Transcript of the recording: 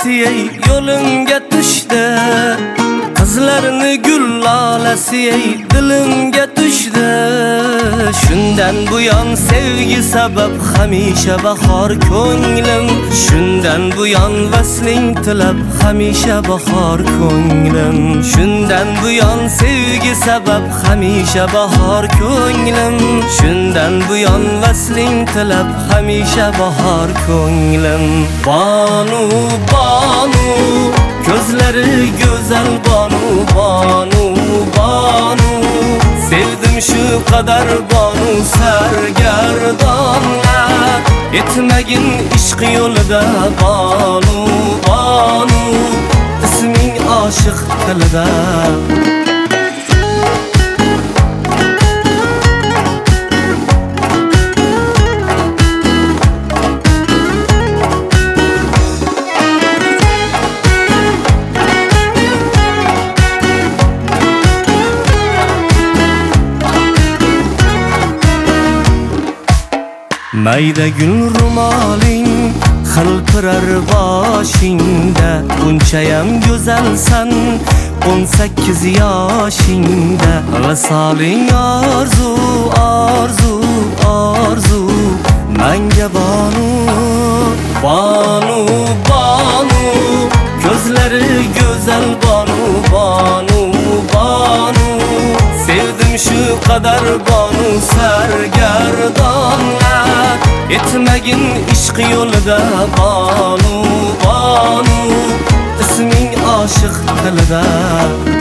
lalasi ey yo'limga tushdi, qizlarni gul lalasi ey dilimga tushdi. Shundan buyon sevgi sabab hamisha bahor ko'nglim, shundan buyon vasling tilab hamisha bahor ko'nglim, shundan buyon sevgi sabab hamisha bahor ko'nglim, shundan buyon vasling tilab hamisha bahor ko'nglim. Banu banu ko'zlari go'zal banu banu banu, sevdim shu qadar banu sargardonlar, etmagin ishq yo'lida banu banu, isming oshiq tilida. Mayda gul rumoling xilpirar boshingda, bunchayam go'zalsan 18 yoshingda. Visoling orzu orzu orzu menga banu banu banu, ko'zlari go'zal banu banu banu, sevdim shu qadar banu sargardonlar, etmagin ishq yo'lida banu banu, isming oshiq tilida.